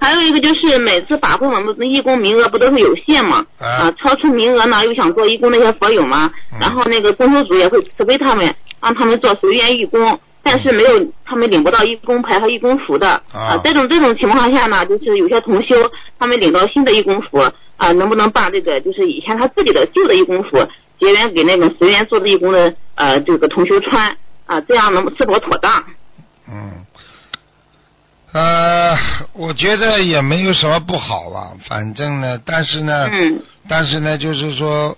还有一个就是每次法会我们义工名额不都是有限嘛？超出名额呢，又想做义工那些佛友嘛，然后那个公修组也会慈悲他们，让他们做随缘义工，但是没有他们领不到义工牌和义工服的。这种情况下呢，就是有些同修他们领到新的义工服能不能把这个就是以前他自己的旧的义工服结缘给那个随缘做的义工的这个同修穿这样是否妥当？ 我觉得也没有什么不好吧，反正呢，但是呢，就是说，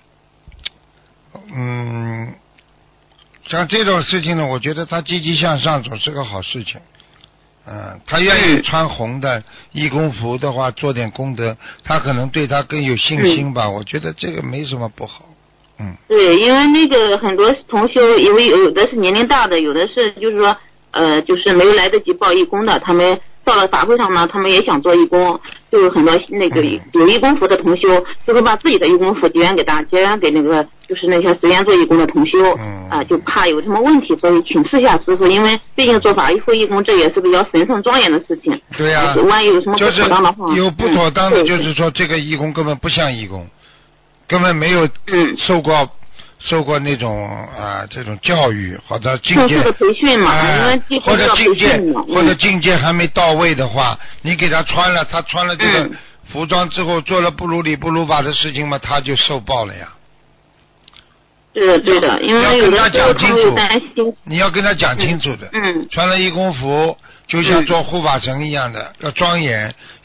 像这种事情呢，我觉得他积极向上总是个好事情。他愿意穿红的义工服的话，做点功德，他可能对他更有信心吧。我觉得这个没什么不好。 对，因为那个很多同修，因为有的是年龄大的，有的是就是说就是没有来得及报义工的，他们到了法会上呢，他们也想做义工，就有很多那个有义工服的同修，就会把自己的义工服结缘给那个就是那些随缘做义工的同修，就怕有什么问题，所以请示下师父，因为毕竟做法会义工这也是比较神圣庄严的事情。 对呀， 万一有什么不妥当的话， 就是有不妥当的，就是说这个义工根本不像义工，根本没有受过那种这种教育或者境界的培训嘛， 或者境界还没到位的话，你给他穿了这个服装之后，做了不如理不如法的事情嘛，他就受报了呀。 对的，因为有的时候他会担心， 你要跟他讲清楚的。穿了义工服就像做护法神一样的，要庄严。